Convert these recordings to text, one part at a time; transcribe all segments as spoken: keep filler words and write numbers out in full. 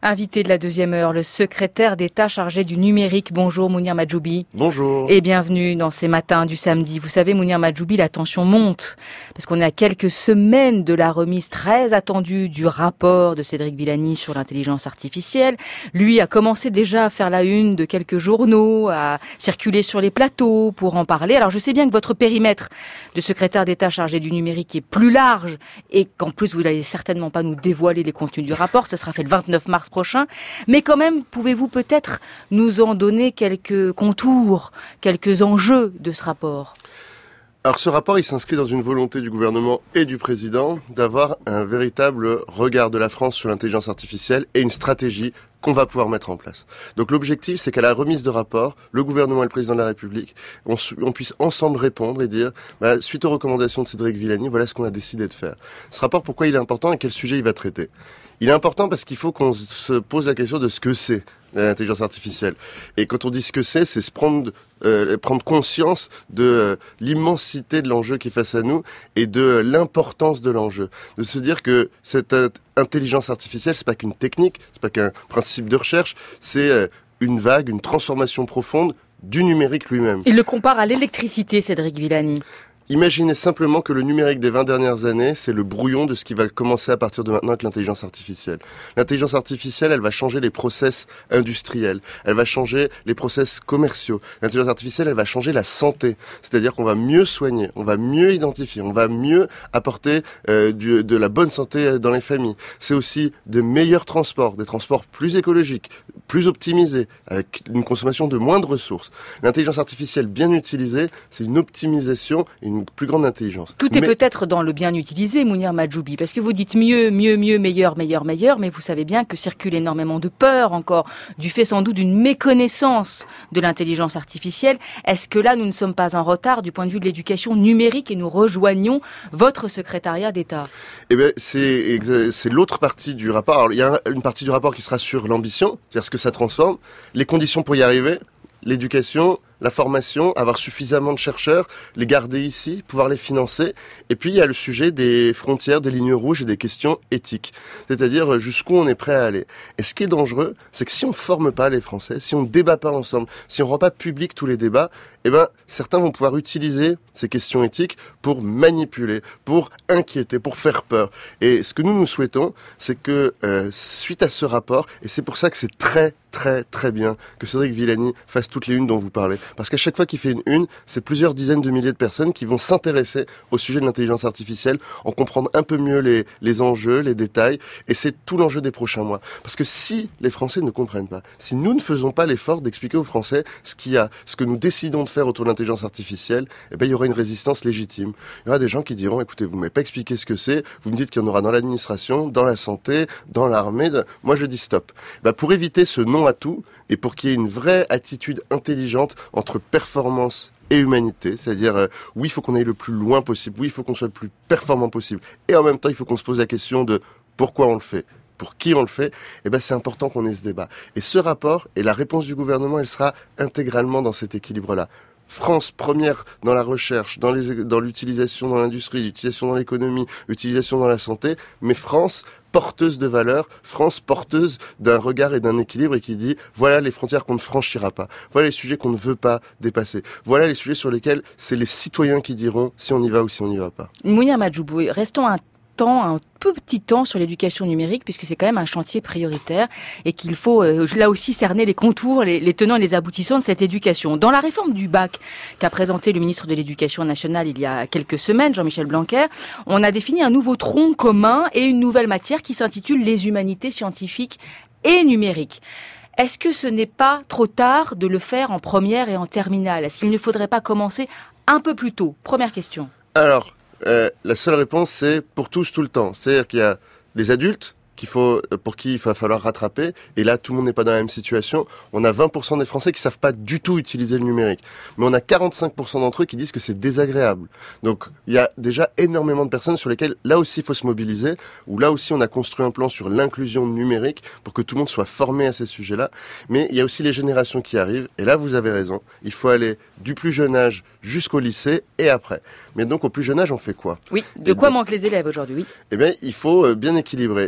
Invité de la deuxième heure, le secrétaire d'État chargé du numérique. Bonjour Mounir Mahjoubi. Bonjour. Et bienvenue dans ces matins du samedi. Vous savez Mounir Mahjoubi, la tension monte parce qu'on est à quelques semaines de la remise très attendue du rapport de Cédric Villani sur l'intelligence artificielle. Lui a commencé déjà à faire la une de quelques journaux, à circuler sur les plateaux pour en parler. Alors je sais bien que votre périmètre de secrétaire d'État chargé du numérique est plus large et qu'en plus vous n'allez certainement pas nous dévoiler les contenus du rapport. Ça sera fait le vingt-neuf mars prochain. Mais quand même, pouvez-vous peut-être nous en donner quelques contours, quelques enjeux de ce rapport ? Alors ce rapport, il s'inscrit dans une volonté du gouvernement et du président d'avoir un véritable regard de la France sur l'intelligence artificielle et une stratégie qu'on va pouvoir mettre en place. Donc l'objectif, c'est qu'à la remise de rapport, le gouvernement et le président de la République, on, on puisse ensemble répondre et dire, bah, suite aux recommandations de Cédric Villani, voilà ce qu'on a décidé de faire. Ce rapport, pourquoi il est important et quel sujet il va traiter ? Il est important parce qu'il faut qu'on se pose la question de ce que c'est l'intelligence artificielle. Et quand on dit ce que c'est, c'est se prendre, euh, prendre conscience de euh, l'immensité de l'enjeu qui est face à nous et de euh, l'importance de l'enjeu. De se dire que cette euh, intelligence artificielle, c'est pas qu'une technique, c'est pas qu'un principe de recherche, c'est euh, une vague, une transformation profonde du numérique lui-même. Il le compare à l'électricité, Cédric Villani. Imaginez simplement que le numérique des vingt dernières années, c'est le brouillon de ce qui va commencer à partir de maintenant avec l'intelligence artificielle. L'intelligence artificielle, elle va changer les process industriels, elle va changer les process commerciaux. L'intelligence artificielle, elle va changer la santé, c'est-à-dire qu'on va mieux soigner, on va mieux identifier, on va mieux apporter euh, du, de la bonne santé dans les familles. C'est aussi de meilleurs transports, des transports plus écologiques, plus optimisés, avec une consommation de moins de ressources. L'intelligence artificielle bien utilisée, c'est une optimisation et une plus grande intelligence. Tout est mais... peut-être dans le bien utilisé, Mounir Mahjoubi, parce que vous dites mieux, mieux, mieux, meilleur, meilleur, meilleur, mais vous savez bien que circule énormément de peur encore, du fait sans doute d'une méconnaissance de l'intelligence artificielle. Est-ce que là, nous ne sommes pas en retard du point de vue de l'éducation numérique et nous rejoignons votre secrétariat d'État ? Eh bien, c'est, c'est l'autre partie du rapport. Alors, il y a une partie du rapport qui sera sur l'ambition, c'est-à-dire ce que ça transforme, les conditions pour y arriver, l'éducation, la formation, avoir suffisamment de chercheurs, les garder ici, pouvoir les financer. Et puis, il y a le sujet des frontières, des lignes rouges et des questions éthiques. C'est-à-dire jusqu'où on est prêt à aller. Et ce qui est dangereux, c'est que si on ne forme pas les Français, si on ne débat pas ensemble, si on ne rend pas public tous les débats, eh ben, certains vont pouvoir utiliser ces questions éthiques pour manipuler, pour inquiéter, pour faire peur. Et ce que nous, nous souhaitons, c'est que, euh, suite à ce rapport, et c'est pour ça que c'est très, très, très bien que Cédric Villani fasse toutes les unes dont vous parlez. Parce qu'à chaque fois qu'il fait une une, c'est plusieurs dizaines de milliers de personnes qui vont s'intéresser au sujet de l'intelligence artificielle, en comprendre un peu mieux les, les enjeux, les détails, et c'est tout l'enjeu des prochains mois. Parce que si les Français ne comprennent pas, si nous ne faisons pas l'effort d'expliquer aux Français ce qu'il y a, ce que nous décidons de faire autour de l'intelligence artificielle, eh ben, il y aura une résistance légitime. Il y aura des gens qui diront, écoutez, vous ne m'avez pas expliqué ce que c'est, vous me dites qu'il y en aura dans l'administration, dans la santé, dans l'armée, de... moi je dis stop. Ben, pour éviter ce non à tout, et pour qu'il y ait une vraie attitude intelligente entre performance et humanité, c'est-à-dire euh, oui, il faut qu'on aille le plus loin possible, oui, il faut qu'on soit le plus performant possible, et en même temps, il faut qu'on se pose la question de pourquoi on le fait, pour qui on le fait, eh ben c'est important qu'on ait ce débat. Et ce rapport, et la réponse du gouvernement, elle sera intégralement dans cet équilibre-là. France première dans la recherche, dans, les, dans l'utilisation dans l'industrie, l'utilisation dans l'économie, l'utilisation dans la santé, mais France porteuse de valeurs, France porteuse d'un regard et d'un équilibre et qui dit voilà les frontières qu'on ne franchira pas, voilà les sujets qu'on ne veut pas dépasser, voilà les sujets sur lesquels c'est les citoyens qui diront si on y va ou si on n'y va pas. Mounir Mahjoubi, restons un temps, un peu petit temps sur l'éducation numérique, puisque c'est quand même un chantier prioritaire et qu'il faut euh, là aussi cerner les contours, les, les tenants et les aboutissants de cette éducation. Dans la réforme du bac qu'a présenté le ministre de l'Éducation nationale il y a quelques semaines, Jean-Michel Blanquer, on a défini un nouveau tronc commun et une nouvelle matière qui s'intitule les humanités scientifiques et numériques. Est-ce que ce n'est pas trop tard de le faire en première et en terminale ? Est-ce qu'il ne faudrait pas commencer un peu plus tôt ? Première question. Alors, Euh, la seule réponse, c'est pour tous, tout le temps. C'est-à-dire qu'il y a les adultes qu'il faut, pour qui il va falloir rattraper. Et là, tout le monde n'est pas dans la même situation. On a vingt pour cent des Français qui savent pas du tout utiliser le numérique. Mais on a quarante-cinq pour cent d'entre eux qui disent que c'est désagréable. Donc, il y a déjà énormément de personnes sur lesquelles, là aussi, il faut se mobiliser. Où là aussi, on a construit un plan sur l'inclusion numérique pour que tout le monde soit formé à ces sujets-là. Mais il y a aussi les générations qui arrivent. Et là, vous avez raison. Il faut aller du plus jeune âge jusqu'au lycée et après. Mais donc, au plus jeune âge, on fait quoi ? Oui. De quoi manquent les élèves aujourd'hui ? Oui. Eh bien, il faut bien équilibrer. Il y a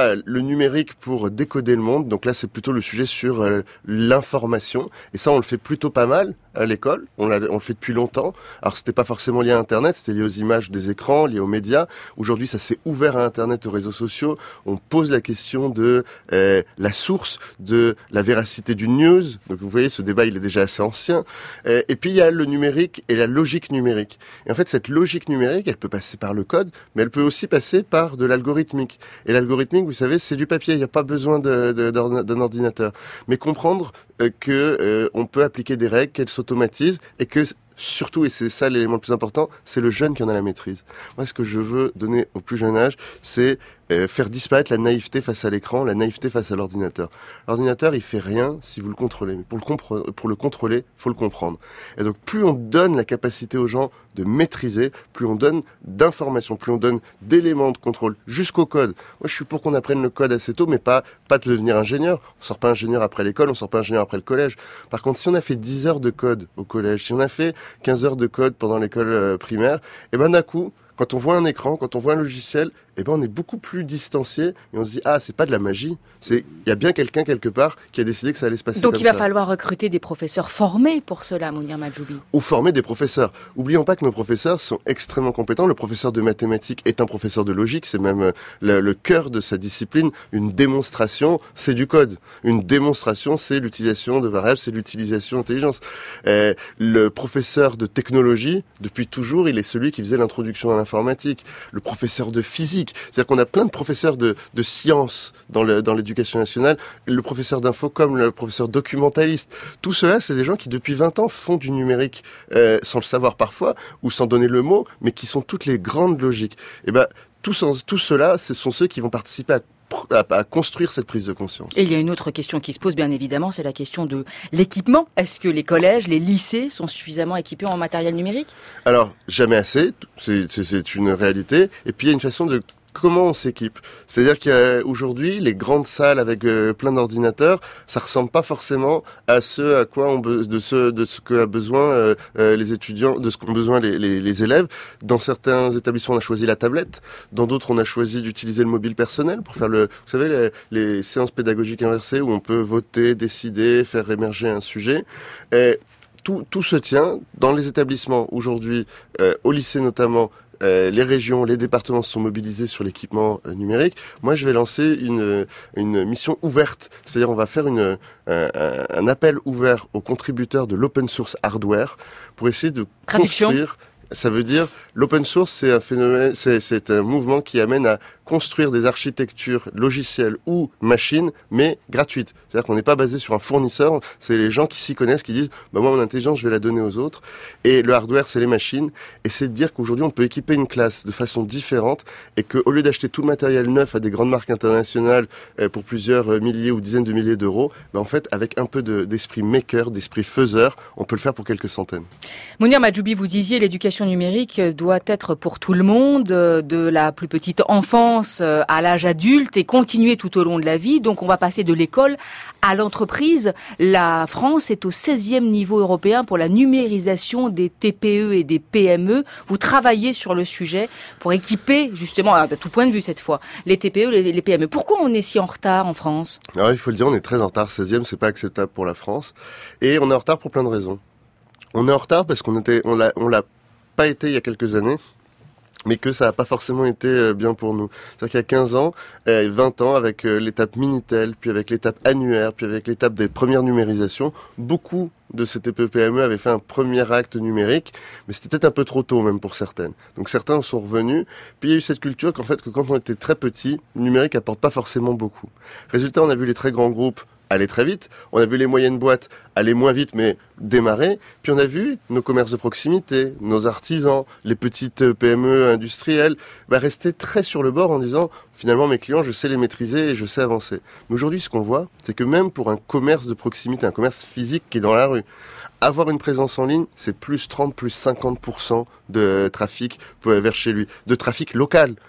a le numérique pour décoder le monde. Donc là, c'est plutôt le sujet sur euh, l'information. Et ça, on le fait plutôt pas mal à l'école. On, l'a, on le fait depuis longtemps. Alors, c'était pas forcément lié à Internet, c'était lié aux images des écrans, lié aux médias. Aujourd'hui, ça s'est ouvert à Internet, aux réseaux sociaux. On pose la question de euh, la source, de la véracité d'une news. Donc, vous voyez, ce débat, il est déjà assez ancien. Euh, et puis, il y a le numérique et la logique numérique. Et en fait, cette logique numérique, elle peut passer par le code, mais elle peut aussi passer par de l'algorithmique. Et l'algorithmique, vous savez, c'est du papier. Il n'y a pas besoin de, de, d'un ordinateur. Mais comprendre euh, que euh, on peut appliquer des règles, qu'elles s'automatisent et que surtout, et c'est ça l'élément le plus important, c'est le jeune qui en a la maîtrise. Moi, ce que je veux donner au plus jeune âge, c'est euh, faire disparaître la naïveté face à l'écran, la naïveté face à l'ordinateur. L'ordinateur, il fait rien si vous le contrôlez. Mais pour le, compre- pour le contrôler, faut le comprendre. Et donc, plus on donne la capacité aux gens de maîtriser, plus on donne d'informations, plus on donne d'éléments de contrôle, jusqu'au code. Moi, je suis pour qu'on apprenne le code assez tôt, mais pas, pas de devenir ingénieur. On sort pas ingénieur après l'école, on sort pas ingénieur après le collège. Par contre, si on a fait dix heures de code au collège, si on a fait quinze heures de code pendant l'école euh, primaire, et ben d'un coup, quand on voit un écran, quand on voit un logiciel, eh ben on est beaucoup plus distancié et on se dit ah, c'est pas de la magie, c'est il y a bien quelqu'un quelque part qui a décidé que ça allait se passer Donc comme il va ça. falloir recruter des professeurs formés pour cela, Mounir Majoubi. Ou former des professeurs. Oublions pas que nos professeurs sont extrêmement compétents. Le professeur de mathématiques est un professeur de logique, c'est même le, le cœur de sa discipline. Une démonstration, c'est du code. Une démonstration, c'est l'utilisation de variables, c'est l'utilisation d'intelligence. Euh, le professeur de technologie, depuis toujours, il est celui qui faisait l'introduction à l'informatique. Le professeur de physique, c'est-à-dire qu'on a plein de professeurs de, de sciences dans, le, dans l'éducation nationale. Le professeur d'info comme le professeur documentaliste. Tout cela, c'est des gens qui depuis vingt ans font du numérique euh, sans le savoir parfois ou sans donner le mot, mais qui sont toutes les grandes logiques. Et ben tout, tout cela, ce sont ceux qui vont participer à À, à construire cette prise de conscience. Et il y a une autre question qui se pose bien évidemment, c'est la question de l'équipement. Est-ce que les collèges, les lycées sont suffisamment équipés en matériel numérique ? Alors, jamais assez, c'est, c'est, c'est une réalité. Et puis il y a une façon de comment on s'équipe. C'est-à-dire qu'aujourd'hui, les grandes salles avec euh, plein d'ordinateurs, ça ressemble pas forcément à ce à quoi on be- de ce de ce que a besoin euh, euh, les étudiants, de ce qu'ont besoin les, les, les élèves. Dans certains établissements, on a choisi la tablette. Dans d'autres, on a choisi d'utiliser le mobile personnel pour faire le, vous savez, les, les séances pédagogiques inversées où on peut voter, décider, faire émerger un sujet. Et tout, tout se tient dans les établissements aujourd'hui, euh, au lycée notamment. Euh, les régions, les départements se sont mobilisés sur l'équipement euh, numérique. Moi, je vais lancer une, une mission ouverte. C'est-à-dire, on va faire une, euh, un, un appel ouvert aux contributeurs de l'open source hardware pour essayer de Traduction. construire. Ça veut dire, l'open source, c'est un phénomène, c'est, c'est un mouvement qui amène à construire des architectures logicielles ou machines, mais gratuites. C'est-à-dire qu'on n'est pas basé sur un fournisseur, c'est les gens qui s'y connaissent, qui disent, bah, moi, mon intelligence, je vais la donner aux autres. Et le hardware, c'est les machines. Et c'est de dire qu'aujourd'hui, on peut équiper une classe de façon différente et qu'au lieu d'acheter tout le matériel neuf à des grandes marques internationales euh, pour plusieurs euh, milliers ou dizaines de milliers d'euros, bah, en fait, avec un peu de, d'esprit maker, d'esprit faiseur, on peut le faire pour quelques centaines. Mounir Majoubi, vous disiez, l'éducation numérique doit être pour tout le monde, de la plus petite enfance à l'âge adulte et continuer tout au long de la vie. Donc on va passer de l'école à l'entreprise. La France est au seizième niveau européen pour la numérisation des T P E et des P M E. Vous travaillez sur le sujet pour équiper, justement, de tout point de vue cette fois, les T P E et les P M E. Pourquoi on est si en retard en France ? Alors il faut le dire, on est très en retard. seizième, c'est pas acceptable pour la France. Et on est en retard pour plein de raisons. On est en retard parce qu'on était, on l'a, on l'a pas été il y a quelques années, mais que ça n'a pas forcément été bien pour nous. C'est-à-dire qu'il y a quinze ans, et vingt ans, avec l'étape Minitel, puis avec l'étape annuaire, puis avec l'étape des premières numérisations, beaucoup de ces T P E P M E avaient fait un premier acte numérique, mais c'était peut-être un peu trop tôt même pour certaines. Donc certains sont revenus, puis il y a eu cette culture qu'en fait, que quand on était très petit, le numérique apporte pas forcément beaucoup. Résultat, on a vu les très grands groupes aller très vite, on a vu les moyennes boîtes aller moins vite mais démarrer, puis on a vu nos commerces de proximité, nos artisans, les petites P M E industrielles bah, rester très sur le bord en disant finalement mes clients je sais les maîtriser et je sais avancer. Mais aujourd'hui ce qu'on voit c'est que même pour un commerce de proximité, un commerce physique qui est dans la rue, avoir une présence en ligne, c'est plus trente, plus cinquante pour cent de trafic vers chez lui, de trafic local.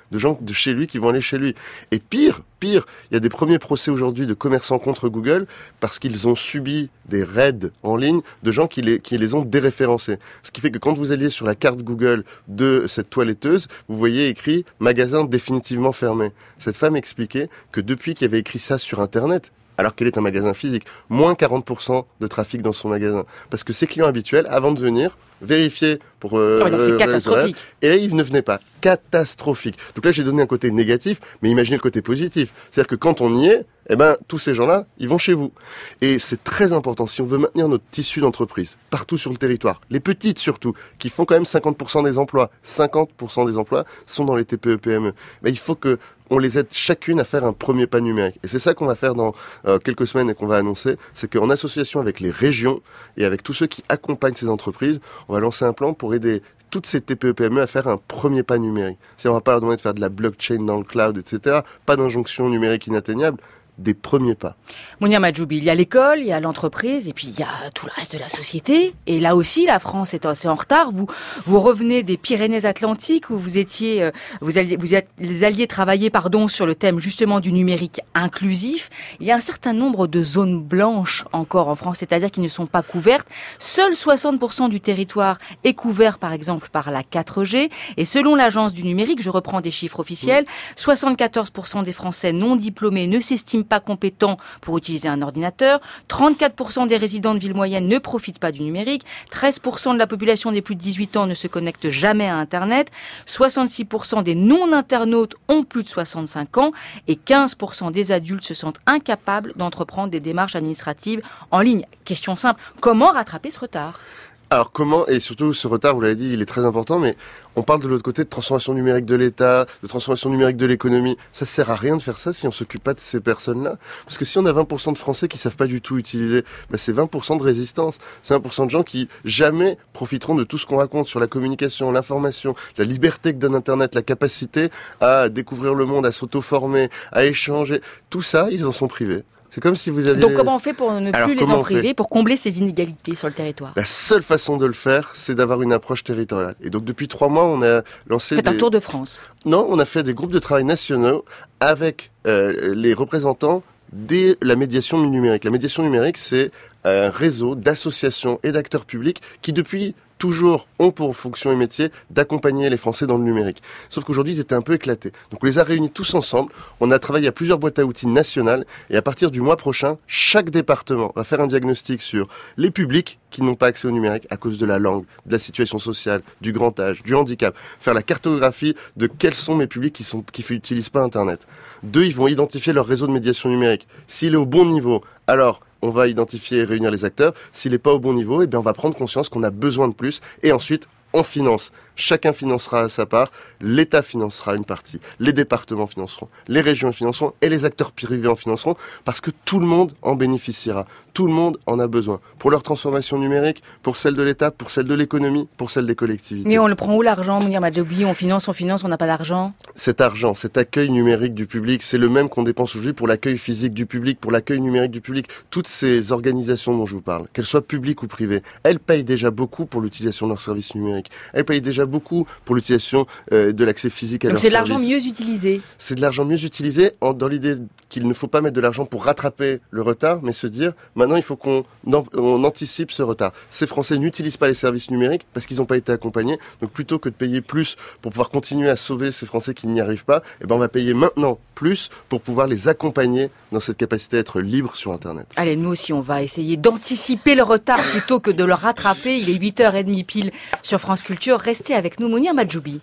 de gens de chez lui qui vont aller chez lui. Et pire, pire, il y a des premiers procès aujourd'hui de commerçants contre Google parce qu'ils ont subi des raids en ligne de gens qui les, qui les ont déréférencés. Ce qui fait que quand vous alliez sur la carte Google de cette toiletteuse, vous voyez écrit « magasin définitivement fermé ». Cette femme expliquait que depuis qu'il y avait écrit ça sur Internet, alors qu'elle est un magasin physique, moins quarante pour cent de trafic dans son magasin. Parce que ses clients habituels, avant de venir, vérifier pour... Euh, oh, donc c'est catastrophique. Et là, ils ne venaient pas. Catastrophique. Donc là, j'ai donné un côté négatif, mais imaginez le côté positif. C'est-à-dire que quand on y est, eh ben, tous ces gens-là, ils vont chez vous. Et c'est très important, si on veut maintenir notre tissu d'entreprise, partout sur le territoire, les petites surtout, qui font quand même cinquante pour cent des emplois, cinquante pour cent des emplois sont dans les T P E P M E. Ben, il faut que on les aide chacune à faire un premier pas numérique. Et c'est ça qu'on va faire dans euh, quelques semaines et qu'on va annoncer, c'est qu'en association avec les régions et avec tous ceux qui accompagnent ces entreprises, on va lancer un plan pour aider toutes ces T P E P M E à faire un premier pas numérique. Si on va pas leur demander de faire de la blockchain dans le cloud, et cetera, pas d'injonction numérique inatteignable, des premiers pas. Mounia Majoubi, il y a l'école, il y a l'entreprise, et puis il y a tout le reste de la société. Et là aussi, la France est assez en retard. Vous, vous revenez des Pyrénées-Atlantiques où vous étiez, vous alliez, vous êtes, les alliés travailler, pardon, sur le thème justement du numérique inclusif. Il y a un certain nombre de zones blanches encore en France, c'est-à-dire qui ne sont pas couvertes. Seuls soixante pour cent du territoire est couvert, par exemple, par la quatre G. Et selon l'agence du numérique, je reprends des chiffres officiels, soixante-quatorze pour cent des Français non diplômés ne s'estiment pas compétents pour utiliser un ordinateur, trente-quatre pour cent des résidents de villes moyennes ne profitent pas du numérique, treize pour cent de la population des plus de dix-huit ans ne se connecte jamais à Internet, soixante-six pour cent des non-internautes ont plus de soixante-cinq ans et quinze pour cent des adultes se sentent incapables d'entreprendre des démarches administratives en ligne. Question simple, comment rattraper ce retard ? Alors comment, et surtout ce retard, vous l'avez dit, il est très important, mais on parle de l'autre côté de transformation numérique de l'État, de transformation numérique de l'économie. Ça sert à rien de faire ça si on s'occupe pas de ces personnes-là. Parce que si on a vingt pour cent de Français qui savent pas du tout utiliser, bah c'est vingt pour cent de résistance. C'est vingt pour cent de gens qui jamais profiteront de tout ce qu'on raconte sur la communication, l'information, la liberté que donne Internet, la capacité à découvrir le monde, à s'auto-former, à échanger. Tout ça, ils en sont privés. C'est comme si vous aviez... Donc comment on fait pour ne Alors, plus les en priver, pour combler ces inégalités sur le territoire ? La seule façon de le faire, c'est d'avoir une approche territoriale. Et donc depuis trois mois, on a lancé... Faites des... un tour de France. Non, on a fait des groupes de travail nationaux avec euh, les représentants de la médiation numérique. La médiation numérique, c'est un réseau d'associations et d'acteurs publics qui depuis... toujours ont pour fonction et métier d'accompagner les Français dans le numérique. Sauf qu'aujourd'hui, ils étaient un peu éclatés. Donc on les a réunis tous ensemble, on a travaillé à plusieurs boîtes à outils nationales, et à partir du mois prochain, chaque département va faire un diagnostic sur les publics qui n'ont pas accès au numérique à cause de la langue, de la situation sociale, du grand âge, du handicap. Faire la cartographie de quels sont mes publics qui sont qui n'utilisent pas Internet. Deux, ils vont identifier leur réseau de médiation numérique. S'il est au bon niveau, alors... on va identifier et réunir les acteurs. S'il n'est pas au bon niveau, eh bien on va prendre conscience qu'on a besoin de plus. Et ensuite, on finance. Chacun financera à sa part. L'État financera une partie. Les départements financeront. Les régions financeront. Et les acteurs privés en financeront. Parce que tout le monde en bénéficiera. Tout le monde en a besoin. Pour leur transformation numérique, pour celle de l'État, pour celle de l'économie, pour celle des collectivités. Mais on le prend où l'argent, Mounia Majoubi ? On finance, on finance, on n'a pas d'argent ? Cet argent, cet accueil numérique du public, c'est le même qu'on dépense aujourd'hui pour l'accueil physique du public, pour l'accueil numérique du public. Toutes ces organisations dont je vous parle, qu'elles soient publiques ou privées, elles payent déjà beaucoup pour l'utilisation de leurs services numériques. Elles payent déjà beaucoup pour l'utilisation euh, de l'accès physique à leurs services. Donc c'est de l'argent mieux utilisé. C'est de l'argent mieux utilisé en, dans l'idée qu'il ne faut pas mettre de l'argent pour rattraper le retard, mais se dire, maintenant il faut qu'on on anticipe ce retard. Ces Français n'utilisent pas les services numériques parce qu'ils n'ont pas été accompagnés. Donc plutôt que de payer plus pour pouvoir continuer à sauver ces Français qui n'y arrivent pas, eh ben on va payer maintenant plus pour pouvoir les accompagner dans cette capacité à être libre sur Internet. Allez, nous aussi, on va essayer d'anticiper le retard plutôt que de le rattraper. Il est huit heures trente pile sur France Culture. Restez avec nous, Mounia Majoubi.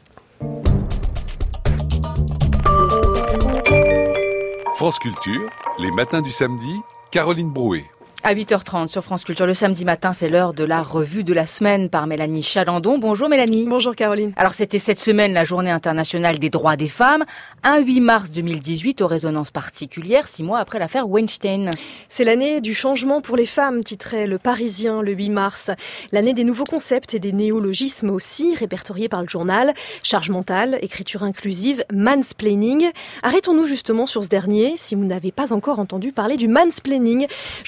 France Culture, les matins du samedi, Caroline Brouet. À huit heures trente sur France Culture, le samedi matin, c'est l'heure de la revue de la semaine par Mélanie Chalandon. Bonjour Mélanie. Bonjour Caroline. Alors c'était cette semaine la journée internationale des droits des femmes, un huit mars deux mille dix-huit aux résonances particulières, six mois après l'affaire Weinstein. C'est l'année du changement pour les femmes, titrait Le Parisien le huit mars. L'année des nouveaux concepts et des néologismes aussi, répertoriés par le journal. Charge mentale, écriture inclusive, mansplaining. Arrêtons-nous justement sur ce dernier, si vous n'avez pas encore entendu parler du mansplaining. Je vous conseille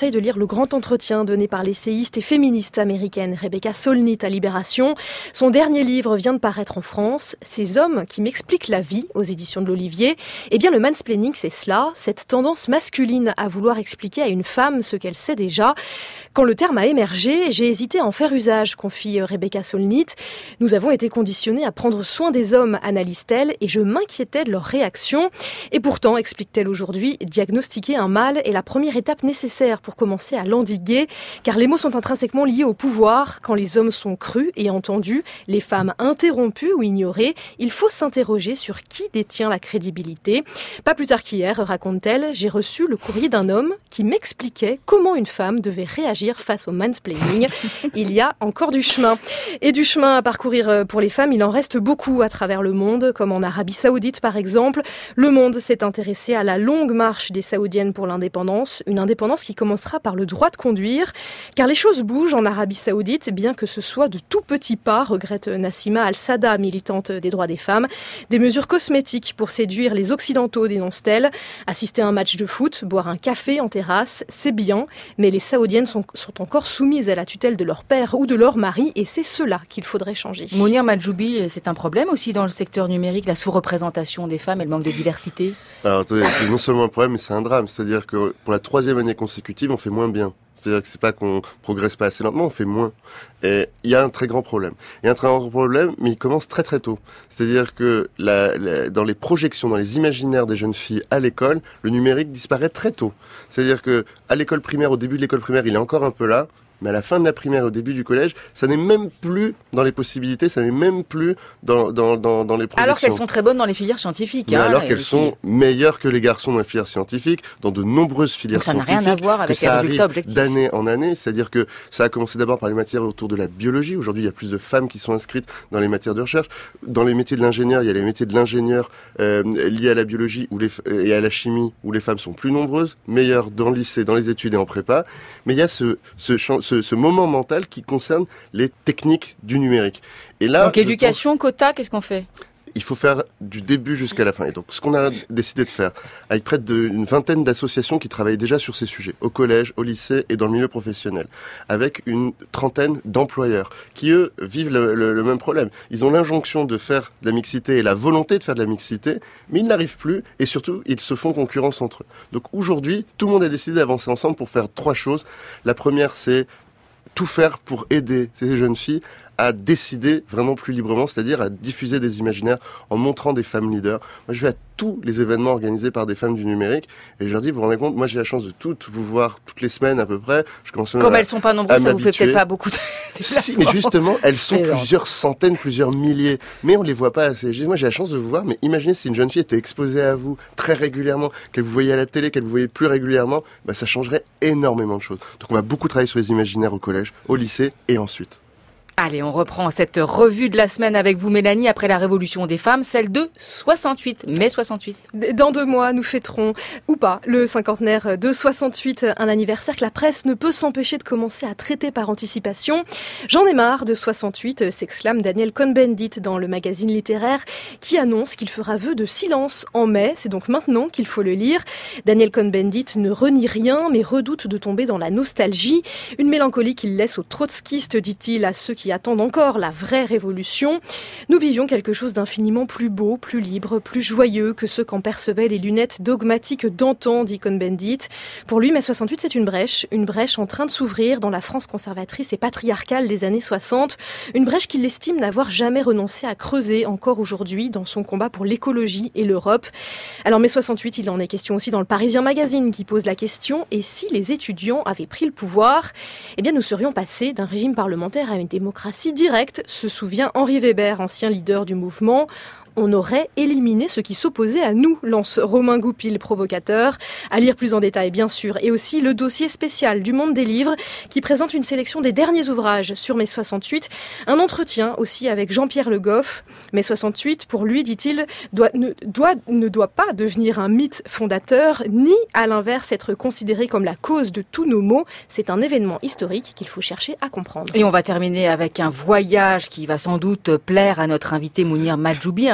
conseille de lire le grand entretien donné par l'essayiste et féministe américaine Rebecca Solnit à Libération. Son dernier livre vient de paraître en France, Ces hommes qui m'expliquent la vie, aux éditions de l'Olivier. Eh bien, le mansplaining, c'est cela, cette tendance masculine à vouloir expliquer à une femme ce qu'elle sait déjà. Quand le terme a émergé, j'ai hésité à en faire usage, confie Rebecca Solnit. Nous avons été conditionnés à prendre soin des hommes, analyse-t-elle, et je m'inquiétais de leur réaction. Et pourtant, explique-t-elle aujourd'hui, diagnostiquer un mal est la première étape nécessaire pour commencer à l'endiguer, car les mots sont intrinsèquement liés au pouvoir. Quand les hommes sont crus et entendus, les femmes interrompues ou ignorées, il faut s'interroger sur qui détient la crédibilité. Pas plus tard qu'hier, raconte-t-elle, j'ai reçu le courrier d'un homme qui m'expliquait comment une femme devait réagir face au mansplaining. Il y a encore du chemin. Et du chemin à parcourir pour les femmes, il en reste beaucoup à travers le monde, comme en Arabie Saoudite par exemple. Le Monde s'est intéressé à la longue marche des Saoudiennes pour l'indépendance, une indépendance qui commencera par le droit de conduire, car les choses bougent en Arabie Saoudite, bien que ce soit de tout petits pas, regrette Nassima Al-Sada, militante des droits des femmes. Des mesures cosmétiques pour séduire les Occidentaux, dénonce-t-elle. Assister à un match de foot, boire un café en terrasse, c'est bien, mais les Saoudiennes sont, sont encore soumises à la tutelle de leur père ou de leur mari, et c'est cela qu'il faudrait changer. Mounir Majoubi, c'est un problème aussi dans le secteur numérique, la sous-représentation des femmes et le manque de diversité? Alors attendez, c'est non seulement un problème, mais c'est un drame. C'est-à-dire que pour la troisième année consécutive, on fait moins bien. C'est-à-dire que c'est pas qu'on progresse pas assez lentement, on fait moins. Et il y a un très grand problème. Il y a un très grand problème, mais il commence très très tôt. C'est-à-dire que la, la, dans les projections, dans les imaginaires des jeunes filles à l'école, le numérique disparaît très tôt. C'est-à-dire que à l'école primaire, au début de l'école primaire, il est encore un peu là. Mais à la fin de la primaire, au début du collège, ça n'est même plus dans les possibilités, ça n'est même plus dans, dans, dans, dans les projections. Alors qu'elles sont très bonnes dans les filières scientifiques. Mais hein, alors qu'elles sont meilleures que les garçons dans les filières scientifiques, dans de nombreuses filières scientifiques. Donc ça n'a rien à voir avec les résultats objectifs. D'année en année, c'est-à-dire que ça a commencé d'abord par les matières autour de la biologie. Aujourd'hui, il y a plus de femmes qui sont inscrites dans les matières de recherche. Dans les métiers de l'ingénieur, il y a les métiers de l'ingénieur euh, liés à la biologie où les, et à la chimie, où les femmes sont plus nombreuses, meilleures dans le lycée, dans les études et en prépa. Mais il y a ce, ce, ce, ce moment mental qui concerne les techniques du numérique. Et là, donc éducation, pense, quota, qu'est-ce qu'on fait? Il faut faire du début jusqu'à la fin. Et donc, ce qu'on a décidé de faire, avec près d'une vingtaine d'associations qui travaillent déjà sur ces sujets, au collège, au lycée et dans le milieu professionnel, avec une trentaine d'employeurs qui, eux, vivent le, le, le même problème. Ils ont l'injonction de faire de la mixité et la volonté de faire de la mixité, mais ils n'arrivent plus et surtout, ils se font concurrence entre eux. Donc aujourd'hui, tout le monde a décidé d'avancer ensemble pour faire trois choses. La première, c'est tout faire pour aider ces jeunes filles à décider vraiment plus librement, c'est-à-dire à diffuser des imaginaires en montrant des femmes leaders. Moi, je vais à tous les événements organisés par des femmes du numérique et je leur dis, vous vous rendez compte, moi j'ai la chance de toutes vous voir toutes les semaines à peu près. Je commence Comme à, elles sont pas nombreuses, ça vous fait peut-être pas beaucoup de déplacements. Si, mais justement, elles sont plusieurs centaines, plusieurs milliers, mais on les voit pas assez. Je dis, moi j'ai la chance de vous voir, mais imaginez si une jeune fille était exposée à vous très régulièrement, qu'elle vous voyait à la télé, qu'elle vous voyait plus régulièrement, bah ça changerait énormément de choses. Donc on va beaucoup travailler sur les imaginaires au collège, au lycée et ensuite. Allez, on reprend cette revue de la semaine avec vous, Mélanie, après la Révolution des femmes, celle de soixante-huit, mai soixante-huit. Dans deux mois, nous fêterons, ou pas, le cinquantenaire de soixante-huit, un anniversaire que la presse ne peut s'empêcher de commencer à traiter par anticipation. J'en ai marre de soixante-huit, s'exclame Daniel Cohn-Bendit dans le magazine littéraire, qui annonce qu'il fera vœu de silence en mai. C'est donc maintenant qu'il faut le lire. Daniel Cohn-Bendit ne renie rien, mais redoute de tomber dans la nostalgie. Une mélancolie qu'il laisse aux trotskistes, dit-il, à ceux qui attendent encore la vraie révolution. Nous vivions quelque chose d'infiniment plus beau, plus libre, plus joyeux que ce qu'en percevaient les lunettes dogmatiques d'antan, dit Cohn-Bendit. Pour lui, mai soixante-huit, c'est une brèche, une brèche en train de s'ouvrir dans la France conservatrice et patriarcale des années soixante, une brèche qu'il estime n'avoir jamais renoncé à creuser encore aujourd'hui dans son combat pour l'écologie et l'Europe. Alors mai soixante-huit, il en est question aussi dans le Parisien Magazine qui pose la question, et si les étudiants avaient pris le pouvoir, eh bien nous serions passés d'un régime parlementaire à une démocratie directe, se souvient Henri Weber, ancien leader du mouvement. On aurait éliminé ce qui s'opposait à nous, lance Romain Goupil, provocateur. À lire plus en détail, bien sûr. Et aussi le dossier spécial du Monde des Livres, qui présente une sélection des derniers ouvrages sur mai soixante-huit. Un entretien aussi avec Jean-Pierre Le Goff. mai soixante-huit, pour lui, dit-il, doit, ne, doit, ne doit pas devenir un mythe fondateur, ni à l'inverse être considéré comme la cause de tous nos maux. C'est un événement historique qu'il faut chercher à comprendre. Et on va terminer avec un voyage qui va sans doute plaire à notre invité Mounir Majoubi, un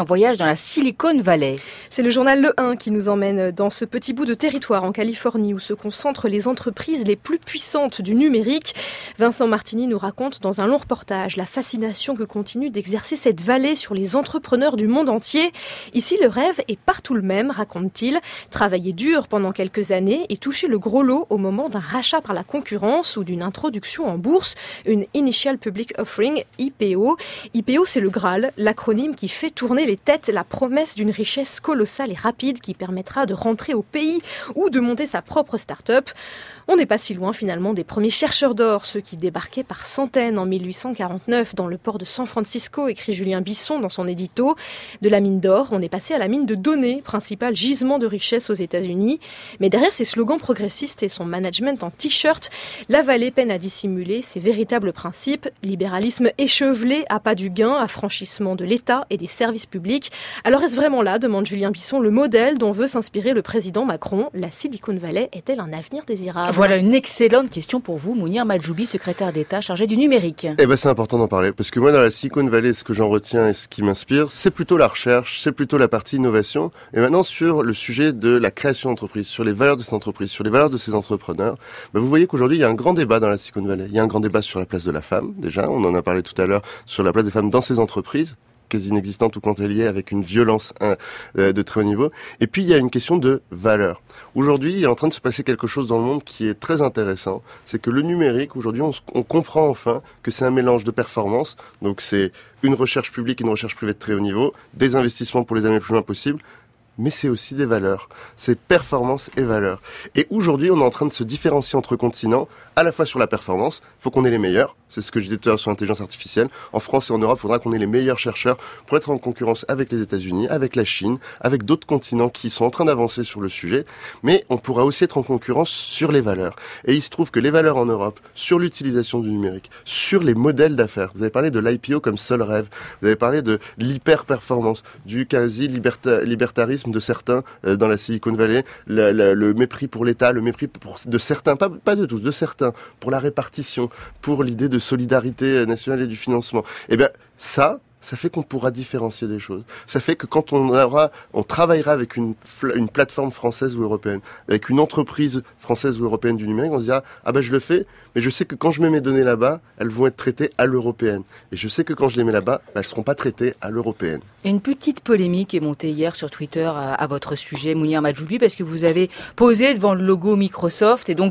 voyage dans la Silicon Valley. C'est le journal Le un qui nous emmène dans ce petit bout de territoire en Californie où se concentrent les entreprises les plus puissantes du numérique. Vincent Martini nous raconte dans un long reportage la fascination que continue d'exercer cette vallée sur les entrepreneurs du monde entier. Ici, le rêve est partout le même, raconte-t-il. Travailler dur pendant quelques années et toucher le gros lot au moment d'un rachat par la concurrence ou d'une introduction en bourse, une Initial Public Offering, I P O. I P O, c'est le Graal, l'acronyme qui fait tourner les têtes, la promesse d'une richesse colossale et rapide qui permettra de rentrer au pays ou de monter sa propre start-up. On n'est pas si loin finalement des premiers chercheurs d'or, ceux qui débarquaient par centaines en mille huit cent quarante-neuf dans le port de San Francisco, écrit Julien Bisson dans son édito. De la mine d'or, on est passé à la mine de données, principal gisement de richesse aux États-Unis. Mais derrière ses slogans progressistes et son management en t-shirt, la vallée peine à dissimuler ses véritables principes. Libéralisme échevelé, appât du gain, affranchissement de l'État et des services publics. Alors est-ce vraiment là, demande Julien Bisson, le modèle dont veut s'inspirer le président Macron? La Silicon Valley est-elle un avenir désirable? Voilà une excellente question pour vous, Mounir Majoubi, secrétaire d'État chargé du numérique. Eh ben, c'est important d'en parler, parce que moi, dans la Silicon Valley, ce que j'en retiens et ce qui m'inspire, c'est plutôt la recherche, c'est plutôt la partie innovation. Et maintenant, sur le sujet de la création d'entreprise, sur les valeurs de ces entreprises, sur les valeurs de ces entrepreneurs, ben, vous voyez qu'aujourd'hui, il y a un grand débat dans la Silicon Valley. Il y a un grand débat sur la place de la femme, déjà. On en a parlé tout à l'heure, sur la place des femmes dans ces entreprises, quasi inexistante ou quand elle y est, avec une violence hein, de très haut niveau. Et puis, il y a une question de valeur. Aujourd'hui, il est en train de se passer quelque chose dans le monde qui est très intéressant. C'est que le numérique, aujourd'hui, on, on comprend enfin que c'est un mélange de performance. Donc, c'est une recherche publique, une recherche privée de très haut niveau, des investissements pour les amener le plus loin possible. Mais c'est aussi des valeurs. C'est performance et valeurs. Et aujourd'hui, on est en train de se différencier entre continents, à la fois sur la performance. Il faut qu'on ait les meilleurs. C'est ce que je disais tout à l'heure sur l'intelligence artificielle. En France et en Europe, il faudra qu'on ait les meilleurs chercheurs pour être en concurrence avec les États-Unis, avec la Chine, avec d'autres continents qui sont en train d'avancer sur le sujet. Mais on pourra aussi être en concurrence sur les valeurs. Et il se trouve que les valeurs en Europe, sur l'utilisation du numérique, sur les modèles d'affaires. Vous avez parlé de l'I P O comme seul rêve. Vous avez parlé de l'hyper-performance, du quasi-libertarisme de certains euh, dans la Silicon Valley, le, le, le mépris pour l'État, le mépris pour, de certains, pas, pas de tous, de certains, pour la répartition, pour l'idée de solidarité nationale et du financement. Eh bien, ça, ça fait qu'on pourra différencier des choses. Ça fait que quand on aura, on travaillera avec une, une plateforme française ou européenne, avec une entreprise française ou européenne du numérique, on se dira, ah ben je le fais, mais je sais que quand je mets mes données là-bas, elles vont être traitées à l'européenne. Et je sais que quand je les mets là-bas, elles ne seront pas traitées à l'européenne. Et une petite polémique est montée hier sur Twitter à, à votre sujet, Mounir Majoubi, parce que vous avez posé devant le logo Microsoft. Et donc,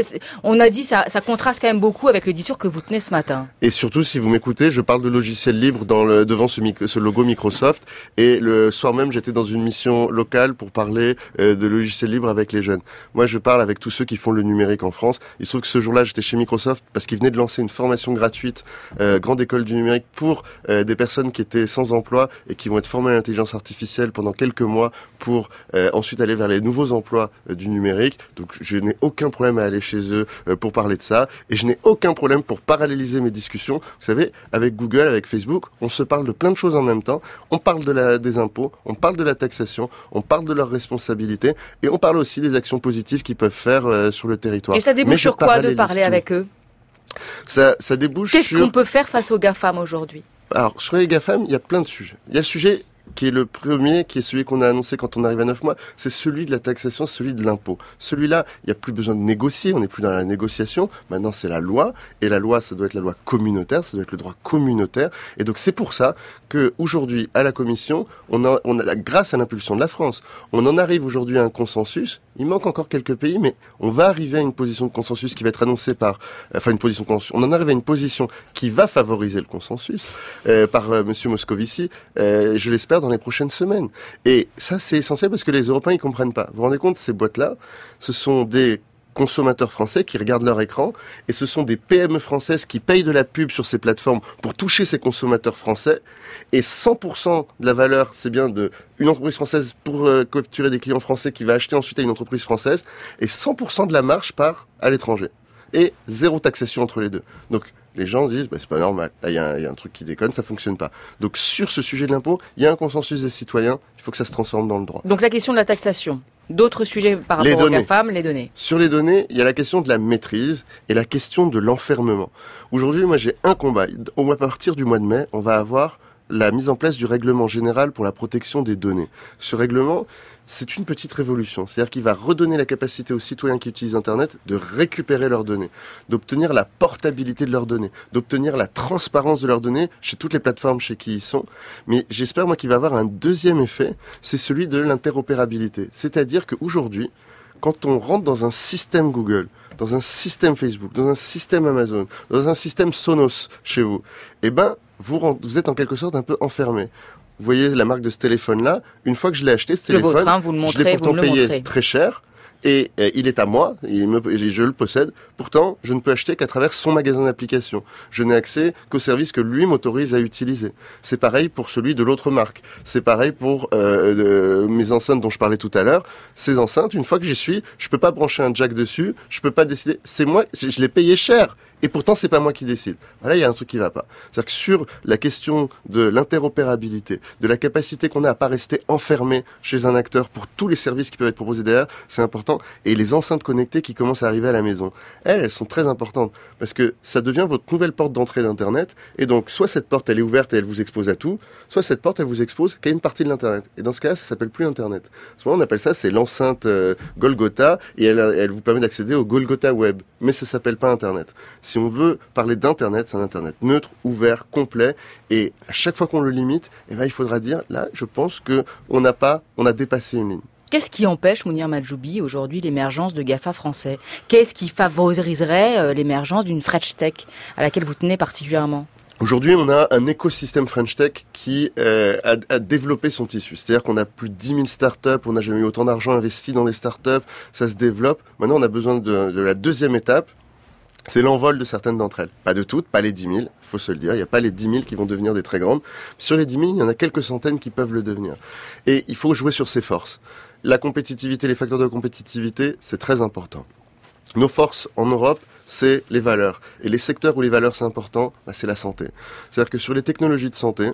on a dit, ça, ça contraste quand même beaucoup avec le discours que vous tenez ce matin. Et surtout, si vous m'écoutez, je parle de logiciels libres dans le, devant ce, ce logo Microsoft. Et le soir même, j'étais dans une mission locale pour parler euh, de logiciels libres avec les jeunes. Moi, je parle avec tous ceux qui font le numérique en France. Il se trouve que ce jour-là, j'étais chez Microsoft parce qu'ils venaient de lancer une formation gratuite, euh, grande école du numérique, pour euh, des personnes qui étaient sans emploi et qui vont être formées à l'intelligence artificielle pendant quelques mois pour euh, ensuite aller vers les nouveaux emplois euh, du numérique. Donc, je n'ai aucun problème à aller chez eux euh, pour parler de ça. Et je n'ai aucun problème pour paralléliser mes discussions. Vous savez, avec Google, avec Facebook, on se parle de plein de choses en même temps. On parle de la, des impôts, on parle de la taxation, on parle de leurs responsabilités et on parle aussi des actions positives qu'ils peuvent faire euh, sur le territoire. Et ça débouche sur quoi de parler tout. avec eux ça, ça débouche Qu'est-ce sur... qu'on peut faire face aux GAFAM aujourd'hui? Alors, sur les GAFAM, il y a plein de sujets. Il y a le sujet qui est le premier, qui est celui qu'on a annoncé quand on arrive à neuf mois, c'est celui de la taxation, celui de l'impôt. Celui-là, il n'y a plus besoin de négocier, on n'est plus dans la négociation, maintenant c'est la loi, et la loi, ça doit être la loi communautaire, ça doit être le droit communautaire, et donc c'est pour ça qu'aujourd'hui, à la Commission, on a, on a, grâce à l'impulsion de la France, on en arrive aujourd'hui à un consensus. Il manque encore quelques pays, mais on va arriver à une position de consensus qui va être annoncée par, enfin une position de consensus. On en arrive à une position qui va favoriser le consensus euh, par euh, Monsieur Moscovici, euh, je l'espère dans les prochaines semaines. Et ça, c'est essentiel parce que les Européens ils comprennent pas. Vous vous rendez compte, ces boîtes-là, ce sont des consommateurs français qui regardent leur écran et ce sont des P M E françaises qui payent de la pub sur ces plateformes pour toucher ces consommateurs français et cent pour cent de la valeur, c'est bien de une entreprise française pour euh, capturer des clients français qui va acheter ensuite à une entreprise française et cent pour cent de la marge part à l'étranger et zéro taxation entre les deux. Donc les gens disent, bah, c'est pas normal, là il y, y a un truc qui déconne, ça fonctionne pas. Donc sur ce sujet de l'impôt, il y a un consensus des citoyens, il faut que ça se transforme dans le droit. Donc la question de la taxation. D'autres sujets par rapport aux GAFAM, les données. Sur les données, il y a la question de la maîtrise et la question de l'enfermement. Aujourd'hui, moi, j'ai un combat. À partir du mois de mai, on va avoir la mise en place du règlement général pour la protection des données. Ce règlement, c'est une petite révolution. C'est-à-dire qu'il va redonner la capacité aux citoyens qui utilisent Internet de récupérer leurs données, d'obtenir la portabilité de leurs données, d'obtenir la transparence de leurs données chez toutes les plateformes chez qui ils sont. Mais j'espère, moi, qu'il va avoir un deuxième effet, c'est celui de l'interopérabilité. C'est-à-dire qu'aujourd'hui, quand on rentre dans un système Google, dans un système Facebook, dans un système Amazon, dans un système Sonos chez vous, eh ben, vous, vous êtes en quelque sorte un peu enfermé. Vous voyez la marque de ce téléphone-là, une fois que je l'ai acheté, ce le téléphone, vôtre, hein, vous le montrez, je l'ai pourtant vous me le payé montrez. très cher, et euh, il est à moi, il me, et je le possède. Pourtant, je ne peux acheter qu'à travers son magasin d'applications. Je n'ai accès qu'aux services que lui m'autorise à utiliser. C'est pareil pour celui de l'autre marque. C'est pareil pour euh, mes enceintes dont je parlais tout à l'heure. Ces enceintes, une fois que j'y suis, je peux pas brancher un jack dessus, je peux pas décider. C'est moi, je l'ai payé cher. Et pourtant, c'est pas moi qui décide. Voilà, il y a un truc qui va pas. C'est-à-dire que sur la question de l'interopérabilité, de la capacité qu'on a à pas rester enfermé chez un acteur pour tous les services qui peuvent être proposés derrière, c'est important. Et les enceintes connectées qui commencent à arriver à la maison, elles, elles sont très importantes parce que ça devient votre nouvelle porte d'entrée d'Internet. Et donc, soit cette porte, elle est ouverte et elle vous expose à tout, soit cette porte, elle vous expose qu'à une partie de l'Internet. Et dans ce cas-là, ça s'appelle plus Internet. À ce moment, on appelle ça, c'est l'enceinte euh, Golgotha et elle, elle vous permet d'accéder au Golgotha Web. Mais ça s'appelle pas Internet. Si on veut parler d'Internet, c'est un Internet neutre, ouvert, complet, et à chaque fois qu'on le limite, eh ben, il faudra dire, là, je pense que on n'a pas, on a dépassé une ligne. Qu'est-ce qui empêche, Mounir Majoubi, aujourd'hui, l'émergence de GAFA français? Qu'est-ce qui favoriserait euh, l'émergence d'une French Tech à laquelle vous tenez particulièrement? Aujourd'hui, on a un écosystème French Tech qui euh, a, a développé son tissu. C'est-à-dire qu'on a plus de dix mille startups, on n'a jamais eu autant d'argent investi dans les startups, ça se développe. Maintenant, on a besoin de, de la deuxième étape. C'est l'envol de certaines d'entre elles. Pas de toutes, pas les dix mille, il faut se le dire. Il n'y a pas les dix mille qui vont devenir des très grandes. Sur les dix mille, il y en a quelques centaines qui peuvent le devenir. Et il faut jouer sur ses forces. La compétitivité, les facteurs de compétitivité, c'est très important. Nos forces en Europe, c'est les valeurs. Et les secteurs où les valeurs c'est important, bah, c'est la santé. C'est-à-dire que sur les technologies de santé,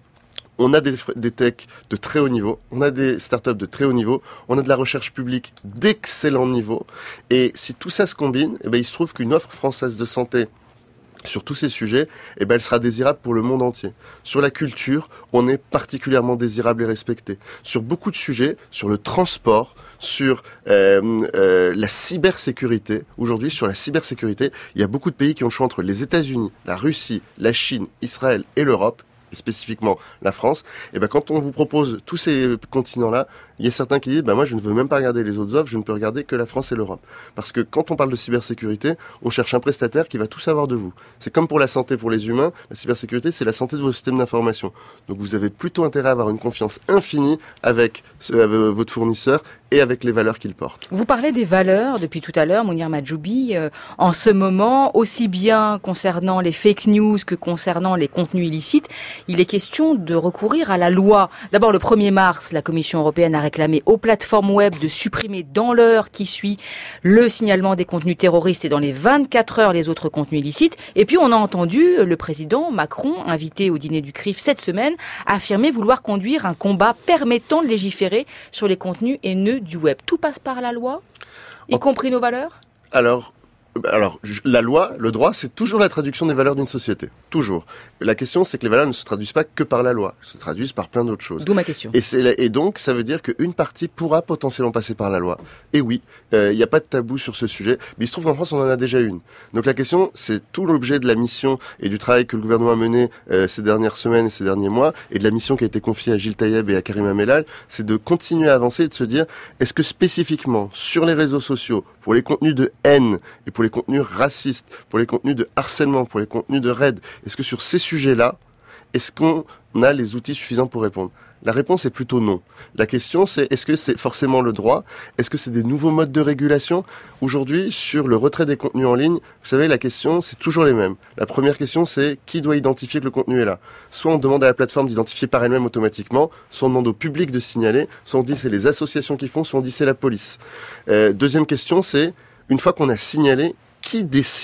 on a des, des techs de très haut niveau, on a des startups de très haut niveau, on a de la recherche publique d'excellent niveau. Et si tout ça se combine, eh ben, il se trouve qu'une offre française de santé sur tous ces sujets, eh ben, elle sera désirable pour le monde entier. Sur la culture, on est particulièrement désirable et respecté. Sur beaucoup de sujets, sur le transport, sur euh, euh, la cybersécurité. Aujourd'hui, sur la cybersécurité, il y a beaucoup de pays qui ont le choix entre les États-Unis, la Russie, la Chine, Israël et l'Europe, et spécifiquement la France. Et ben, quand on vous propose tous ces continents-là, il y a certains qui disent, ben, moi, je ne veux même pas regarder les autres offres, je ne peux regarder que la France et l'Europe. Parce que quand on parle de cybersécurité, on cherche un prestataire qui va tout savoir de vous. C'est comme pour la santé pour les humains, la cybersécurité, c'est la santé de vos systèmes d'information. Donc, vous avez plutôt intérêt à avoir une confiance infinie avec ce, euh, votre fournisseur et avec les valeurs qu'il porte. Vous parlez des valeurs depuis tout à l'heure, Mounir Majoubi. Euh, en ce moment, aussi bien concernant les fake news que concernant les contenus illicites, il est question de recourir à la loi. D'abord, le premier mars, la Commission européenne a réclamé aux plateformes web de supprimer dans l'heure qui suit le signalement des contenus terroristes et dans les vingt-quatre heures les autres contenus illicites. Et puis, on a entendu le président Macron, invité au dîner du C R I F cette semaine, affirmer vouloir conduire un combat permettant de légiférer sur les contenus haineux du web. Tout passe par la loi, y compris nos valeurs ? Alors, alors, la loi, le droit, c'est toujours la traduction des valeurs d'une société. Toujours. La question, c'est que les valeurs ne se traduisent pas que par la loi. Elles se traduisent par plein d'autres choses. D'où ma question. Et, c'est, et donc, ça veut dire qu'une partie pourra potentiellement passer par la loi. Et oui, il euh, n'y a pas de tabou sur ce sujet. Mais il se trouve qu'en France, on en a déjà une. Donc la question, c'est tout l'objet de la mission et du travail que le gouvernement a mené euh, ces dernières semaines et ces derniers mois, et de la mission qui a été confiée à Gilles Taïeb et à Karim Amellal, c'est de continuer à avancer et de se dire, est-ce que spécifiquement, sur les réseaux sociaux, pour les contenus de haine et pour les contenus racistes, pour les contenus de harcèlement, pour les contenus de raid, est-ce que sur ces sujets-là, est-ce qu'on a les outils suffisants pour répondre ? La réponse est plutôt non. La question, c'est est-ce que c'est forcément le droit ? Est-ce que c'est des nouveaux modes de régulation ? Aujourd'hui, sur le retrait des contenus en ligne, vous savez, la question, c'est toujours les mêmes. La première question, c'est qui doit identifier que le contenu est là ? Soit on demande à la plateforme d'identifier par elle-même automatiquement, soit on demande au public de signaler, soit on dit c'est les associations qui font, soit on dit c'est la police. Euh, deuxième question, c'est une fois qu'on a signalé, qui décide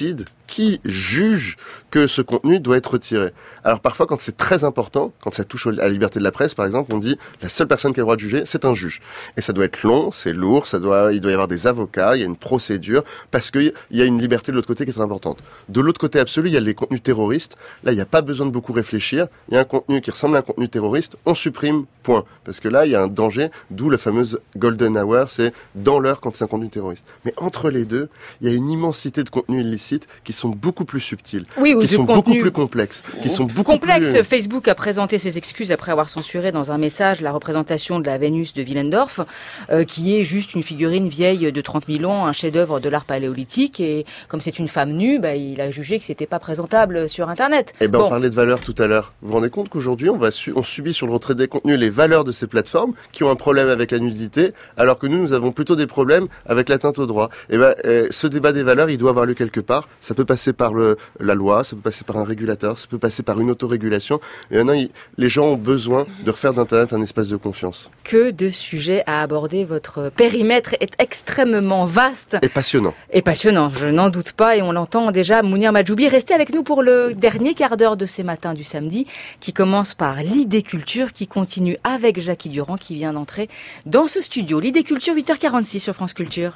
qui juge que ce contenu doit être retiré. Alors parfois, quand c'est très important, quand ça touche à la liberté de la presse, par exemple, on dit la seule personne qui a le droit de juger, c'est un juge. Et ça doit être long, c'est lourd, ça doit, il doit y avoir des avocats, il y a une procédure, parce qu'il y a une liberté de l'autre côté qui est très importante. De l'autre côté absolu, il y a les contenus terroristes. Là, il n'y a pas besoin de beaucoup réfléchir. Il y a un contenu qui ressemble à un contenu terroriste, on supprime, point. Parce que là, il y a un danger, d'où la fameuse golden hour, c'est dans l'heure quand c'est un contenu terroriste. Mais entre les deux, il y a une immensité de contenus illicites qui sont beaucoup plus subtils, oui, qui sont contenu... beaucoup plus complexes, qui sont beaucoup complexe. plus... Facebook a présenté ses excuses après avoir censuré dans un message la représentation de la Vénus de Willendorf, euh, qui est juste une figurine vieille de trente mille ans, un chef-d'œuvre de l'art paléolithique. Et comme c'est une femme nue, bah, il a jugé que c'était pas présentable sur Internet. Eh ben, bon. On parlait de valeurs tout à l'heure. Vous vous rendez compte qu'aujourd'hui, on va su- on subit sur le retrait des contenus les valeurs de ces plateformes qui ont un problème avec la nudité, alors que nous, nous avons plutôt des problèmes avec l'atteinte au droit. Eh ben, euh, ce débat des valeurs, il doit avoir lieu quelque part. Ça peut passer par le, la loi, ça peut passer par un régulateur, ça peut passer par une autorégulation. Et maintenant, il, les gens ont besoin de refaire d'Internet un espace de confiance. Que de sujets à aborder. Votre périmètre est extrêmement vaste. Et passionnant. Et passionnant, je n'en doute pas. Et on l'entend déjà. Mounir Majoubi, restez avec nous pour le dernier quart d'heure de ces matins du samedi, qui commence par l'idée culture, qui continue avec Jackie Durand, qui vient d'entrer dans ce studio. L'idée culture, huit heures quarante-six sur France Culture.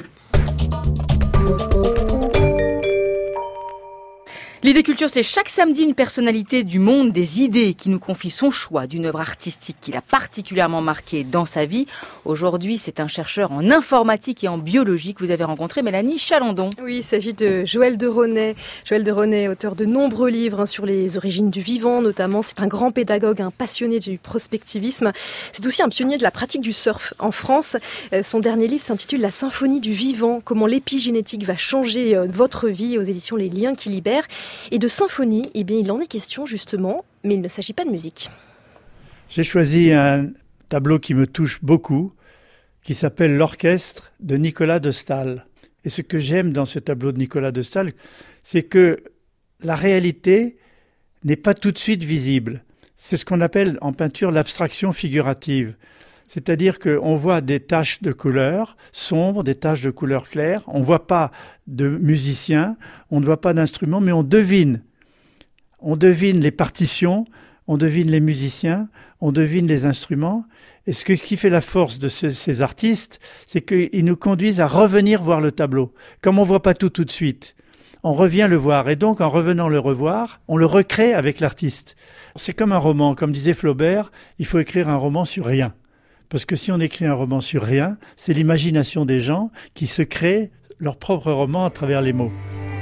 L'idée culture, c'est chaque samedi une personnalité du monde des idées qui nous confie son choix d'une œuvre artistique qui l'a particulièrement marqué dans sa vie. Aujourd'hui, c'est un chercheur en informatique et en biologie que vous avez rencontré, Mélanie Chalandon. Oui, il s'agit de Joël de Ronet. Joël de Ronet, auteur de nombreux livres hein, sur les origines du vivant, notamment. C'est un grand pédagogue, un passionné du prospectivisme. C'est aussi un pionnier de la pratique du surf en France. Euh, son dernier livre s'intitule La symphonie du vivant, comment l'épigénétique va changer euh, votre vie, aux éditions Les Liens qui libèrent. Et de symphonie, eh bien, il en est question justement, mais il ne s'agit pas de musique. J'ai choisi un tableau qui me touche beaucoup, qui s'appelle L'Orchestre de Nicolas de Staël. Et ce que j'aime dans ce tableau de Nicolas de Staël, c'est que la réalité n'est pas tout de suite visible. C'est ce qu'on appelle en peinture l'abstraction figurative. C'est-à-dire qu'on voit des taches de couleur sombres, des taches de couleur claire. On ne voit pas de musiciens, on ne voit pas d'instruments, mais on devine. On devine les partitions, on devine les musiciens, on devine les instruments. Et ce qui fait la force de ce, ces artistes, c'est qu'ils nous conduisent à revenir voir le tableau. Comme on ne voit pas tout tout de suite, on revient le voir. Et donc, en revenant le revoir, on le recrée avec l'artiste. C'est comme un roman. Comme disait Flaubert, il faut écrire un roman sur rien. Parce que si on écrit un roman sur rien, c'est l'imagination des gens qui se créent leur propre roman à travers les mots.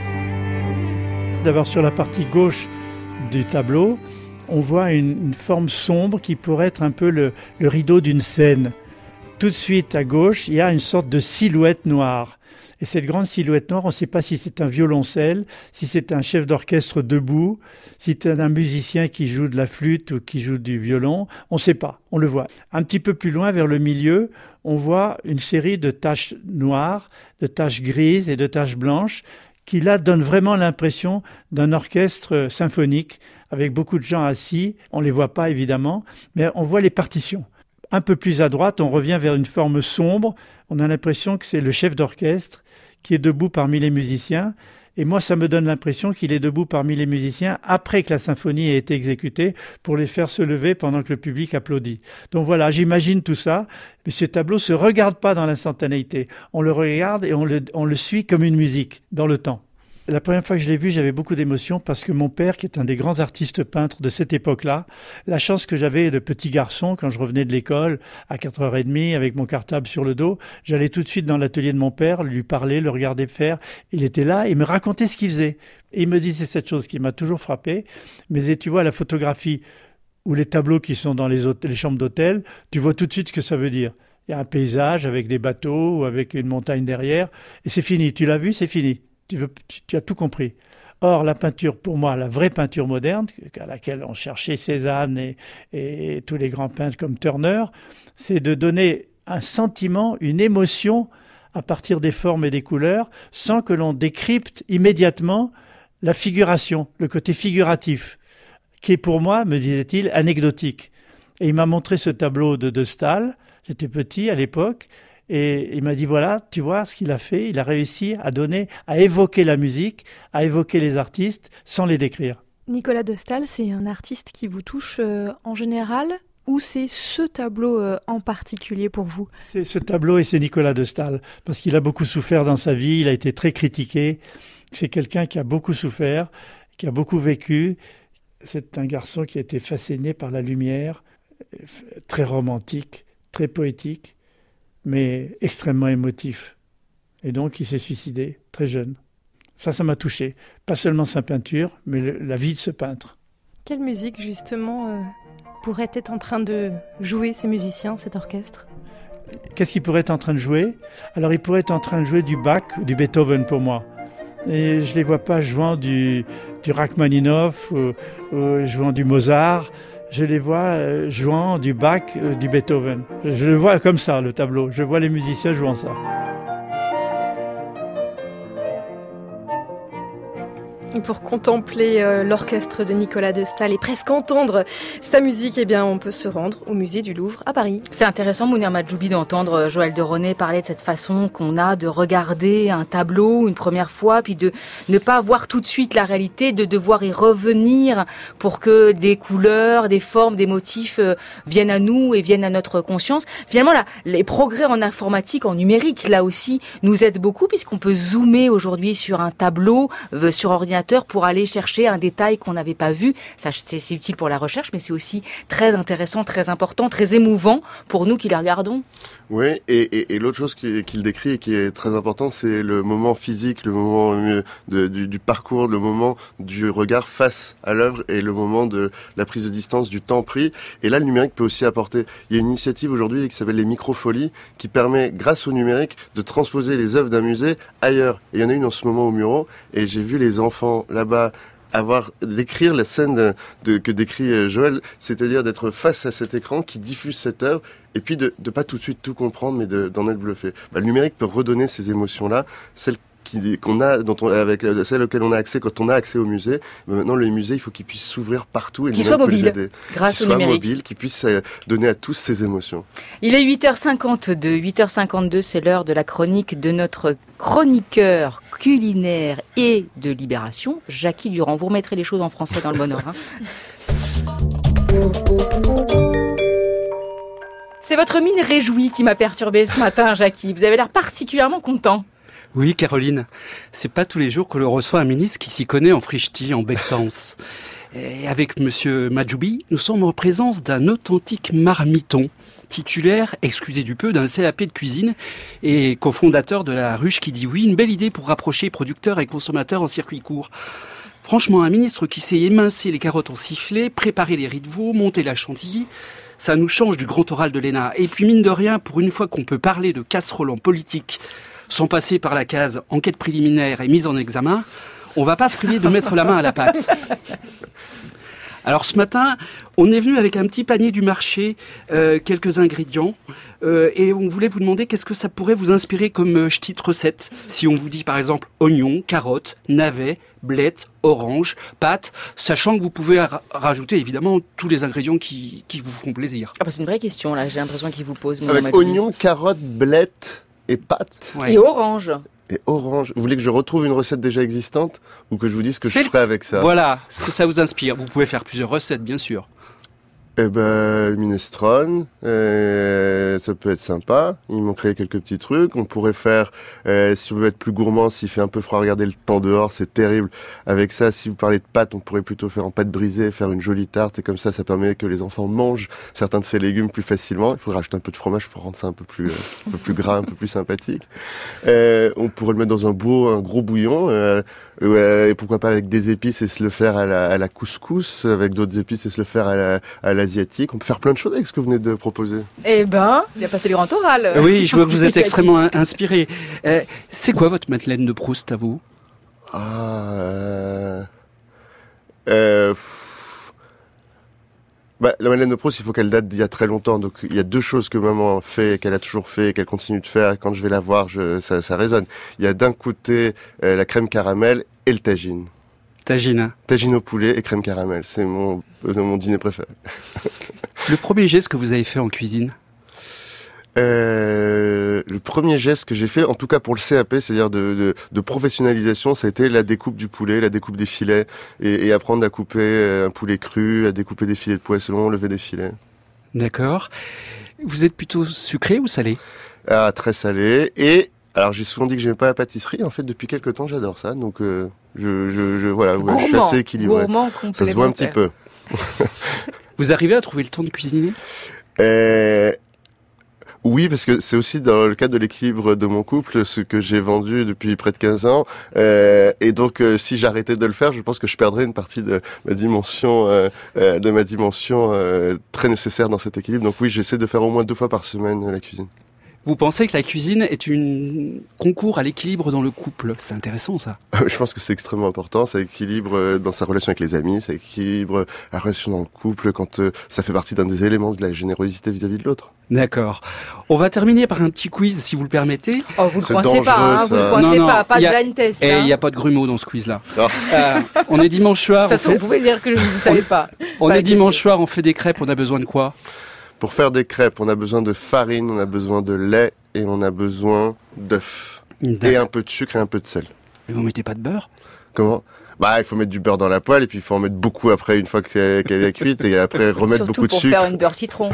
D'abord, sur la partie gauche du tableau, on voit une, une forme sombre qui pourrait être un peu le, le rideau d'une scène. Tout de suite, à gauche, il y a une sorte de silhouette noire. Et cette grande silhouette noire, on ne sait pas si c'est un violoncelle, si c'est un chef d'orchestre debout, si c'est un musicien qui joue de la flûte ou qui joue du violon. On ne sait pas, on le voit. Un petit peu plus loin, vers le milieu, on voit une série de taches noires, de taches grises et de taches blanches qui, là, donnent vraiment l'impression d'un orchestre symphonique avec beaucoup de gens assis. On ne les voit pas, évidemment, mais on voit les partitions. Un peu plus à droite, on revient vers une forme sombre. On a l'impression que c'est le chef d'orchestre qui est debout parmi les musiciens. Et moi, ça me donne l'impression qu'il est debout parmi les musiciens après que la symphonie ait été exécutée pour les faire se lever pendant que le public applaudit. Donc voilà, j'imagine tout ça. Mais ce tableau ne se regarde pas dans l'instantanéité. On le regarde et on le, on le suit comme une musique dans le temps. La première fois que je l'ai vu, j'avais beaucoup d'émotion parce que mon père, qui est un des grands artistes peintres de cette époque-là, la chance que j'avais de petit garçon, quand je revenais de l'école à quatre heures trente avec mon cartable sur le dos, j'allais tout de suite dans l'atelier de mon père, lui parler, le regarder faire. Il était là et me racontait ce qu'il faisait. Et il me disait cette chose qui m'a toujours frappé. Mais tu vois la photographie ou les tableaux qui sont dans les, hôtels, les chambres d'hôtel, tu vois tout de suite ce que ça veut dire. Il y a un paysage avec des bateaux ou avec une montagne derrière et c'est fini. Tu l'as vu, c'est fini. Tu, veux, tu, tu as tout compris. Or, la peinture, pour moi, la vraie peinture moderne, à laquelle on cherchait Cézanne et, et tous les grands peintres comme Turner, c'est de donner un sentiment, une émotion à partir des formes et des couleurs, sans que l'on décrypte immédiatement la figuration, le côté figuratif, qui est pour moi, me disait-il, anecdotique. Et il m'a montré ce tableau de de Staël. J'étais petit à l'époque. Et il m'a dit, voilà, tu vois ce qu'il a fait, il a réussi à donner, à évoquer la musique, à évoquer les artistes sans les décrire. Nicolas de Staël, c'est un artiste qui vous touche euh, en général ou c'est ce tableau euh, en particulier pour vous ? C'est ce tableau et c'est Nicolas de Staël, parce qu'il a beaucoup souffert dans sa vie, il a été très critiqué. C'est quelqu'un qui a beaucoup souffert, qui a beaucoup vécu. C'est un garçon qui a été fasciné par la lumière, très romantique, très poétique, mais extrêmement émotif. Et donc, il s'est suicidé, très jeune. Ça, ça m'a touché. Pas seulement sa peinture, mais le, la vie de ce peintre. Quelle musique, justement, euh, pourrait être en train de jouer ces musiciens, cet orchestre ? Qu'est-ce qu'il pourrait être en train de jouer ? Alors, il pourrait être en train de jouer du Bach, du Beethoven pour moi. Et je ne les vois pas jouant du, du Rachmaninoff ou, ou jouant du Mozart. Je les vois euh, jouant du Bach, euh, du Beethoven. Je, je le vois comme ça, le tableau. Je vois les musiciens jouant ça. Et pour contempler euh, l'orchestre de Nicolas de Staël et presque entendre sa musique, eh bien, on peut se rendre au musée du Louvre à Paris. C'est intéressant, Mounir Majoubi, d'entendre Joël de René parler de cette façon qu'on a de regarder un tableau une première fois, puis de ne pas voir tout de suite la réalité, de devoir y revenir pour que des couleurs, des formes, des motifs euh, viennent à nous et viennent à notre conscience. Finalement, là, les progrès en informatique, en numérique, là aussi, nous aident beaucoup puisqu'on peut zoomer aujourd'hui sur un tableau, euh, sur ordinateur, pour aller chercher un détail qu'on n'avait pas vu. Ça, c'est, c'est utile pour la recherche, mais c'est aussi très intéressant, très important, très émouvant pour nous qui les regardons. Oui, et, et, et l'autre chose qu'il, qu'il décrit et qui est très important, c'est le moment physique, le moment de, du, du parcours, le moment du regard face à l'œuvre et le moment de la prise de distance, du temps pris. Et là, le numérique peut aussi apporter. Il y a une initiative aujourd'hui qui s'appelle les microfolies, qui permet, grâce au numérique, de transposer les œuvres d'un musée ailleurs. Et il y en a une en ce moment au Murau, et j'ai vu les enfants là-bas avoir décrire la scène de, de, que décrit Joël, c'est-à-dire d'être face à cet écran qui diffuse cette œuvre et puis de ne pas tout de suite tout comprendre, mais de, d'en être bluffé. Bah, le numérique peut redonner ces émotions-là, celles qui, qu'on a, dont on, avec celles auxquelles on a accès quand on a accès au musée. Mais maintenant, le musée, il faut qu'il puisse s'ouvrir partout et qu'il soit mobile, grâce qu'il au soit numérique, mobile, qu'il puisse donner à tous ces émotions. Il est huit heures cinquante-deux. huit heures cinquante-deux, c'est l'heure de la chronique de notre chroniqueur culinaire et de Libération, Jackie Durand. Vous remettrez les choses en français dans le bon ordre. Hein. C'est votre mine réjouie qui m'a perturbée ce matin, Jackie. Vous avez l'air particulièrement content. Oui, Caroline, c'est pas tous les jours que l'on reçoit un ministre qui s'y connaît en frichti, en bectance. Et avec monsieur Majoubi, nous sommes en présence d'un authentique marmiton, titulaire, excusez du peu, d'un C A P de cuisine et cofondateur de la ruche qui dit oui, une belle idée pour rapprocher producteurs et consommateurs en circuit court. Franchement, un ministre qui sait émincer les carottes en sifflet, préparer les riz de veau, monter la chantilly, ça nous change du grand oral de l'E N A. Et puis mine de rien, pour une fois qu'on peut parler de casserole en politique, sans passer par la case enquête préliminaire et mise en examen, on va pas se priver de mettre la main à la pâte. Alors ce matin, on est venu avec un petit panier du marché, euh, quelques ingrédients, euh, et on voulait vous demander qu'est-ce que ça pourrait vous inspirer comme euh, petite recette. Si on vous dit par exemple oignons, carottes, navets, blettes, oranges, pâtes, sachant que vous pouvez ra- rajouter évidemment tous les ingrédients qui, qui vous font plaisir. Ah bah c'est une vraie question là, j'ai l'impression qu'il vous pose. Avec oignons, carottes, blettes et pâtes. Ouais. Et orange. Et orange. Vous voulez que je retrouve une recette déjà existante ou que je vous dise ce que C'est... je ferai avec ça ? Voilà, ce que ça vous inspire. Vous pouvez faire plusieurs recettes, bien sûr. Eh ben, minestrone, euh, ça peut être sympa. Il manquerait quelques petits trucs. On pourrait faire, euh, si vous voulez être plus gourmand, s'il fait un peu froid, regardez le temps dehors, c'est terrible. Avec ça, si vous parlez de pâtes, on pourrait plutôt faire en pâte brisée, faire une jolie tarte. Et comme ça, ça permet que les enfants mangent certains de ces légumes plus facilement. Il faudra rajouter un peu de fromage pour rendre ça un peu plus, euh, un peu plus gras, un peu plus sympathique. Euh, on pourrait le mettre dans un beau, un gros bouillon. Euh, euh, et pourquoi pas avec des épices et se le faire à la, à la couscous, avec d'autres épices et se le faire à la, à la asiatique. On peut faire plein de choses avec ce que vous venez de proposer. Eh ben, il a passé le grand oral. Oui, je vois que vous êtes extrêmement inspiré. Euh, c'est quoi votre Madeleine de Proust à vous ? Ah, euh, euh, bah, la Madeleine de Proust, il faut qu'elle date d'il y a très longtemps. Donc, il y a deux choses que maman fait, qu'elle a toujours fait, et qu'elle continue de faire. Quand je vais la voir, je, ça, ça résonne. Il y a d'un côté euh, la crème caramel et le tagine. Tagine. Tagine au poulet et crème caramel. C'est mon, euh, mon dîner préféré. Le premier geste que vous avez fait en cuisine ? Euh, le premier geste que j'ai fait, en tout cas pour le C A P, c'est-à-dire de, de, de professionnalisation, ça a été la découpe du poulet, la découpe des filets, et, et apprendre à couper un poulet cru, à découper des filets de poisson, lever des filets. D'accord. Vous êtes plutôt sucré ou salé ? Ah, très salé. Et alors j'ai souvent dit que j'aimais pas la pâtisserie. En fait, depuis quelques temps, j'adore ça. Donc euh, je, je, je voilà, gourmand, je suis assez équilibré. Gourmand, ça se voit un petit peu. Vous arrivez à trouver le temps de cuisiner ? euh, Oui, parce que c'est aussi dans le cadre de l'équilibre de mon couple, ce que j'ai vendu depuis près de quinze ans. Euh, et donc, euh, si j'arrêtais de le faire, je pense que je perdrais une partie de ma dimension, euh, euh, de ma dimension euh, très nécessaire dans cet équilibre. Donc oui, j'essaie de faire au moins deux fois par semaine la cuisine. Vous pensez que la cuisine est un concours à l'équilibre dans le couple ? C'est intéressant, ça. Je pense que c'est extrêmement important. Ça équilibre dans sa relation avec les amis, ça équilibre la relation dans le couple quand euh, ça fait partie d'un des éléments de la générosité vis-à-vis de l'autre. D'accord. On va terminer par un petit quiz, si vous le permettez. Oh, vous le C'est coincez pas, hein, dangereux, vous le ça. coincez Non, non, pas, pas il y de a- blind test. Et il hein. n'y a pas de grumeaux dans ce quiz-là. Ah. Euh, on est dimanche soir. De toute façon, on vous fait, pouvez dire que je ne savais pas. C'est on pas est la dimanche question. soir, on fait des crêpes, on a besoin de quoi ? Pour faire des crêpes, on a besoin de farine, on a besoin de lait et on a besoin d'œufs. Et un peu de sucre et un peu de sel. Et vous mettez pas de beurre ? Comment ? Bah, il faut mettre du beurre dans la poêle et puis il faut en mettre beaucoup après une fois qu'elle, qu'elle est cuite et après remettre Surtout beaucoup de pour sucre. faire une beurre citron.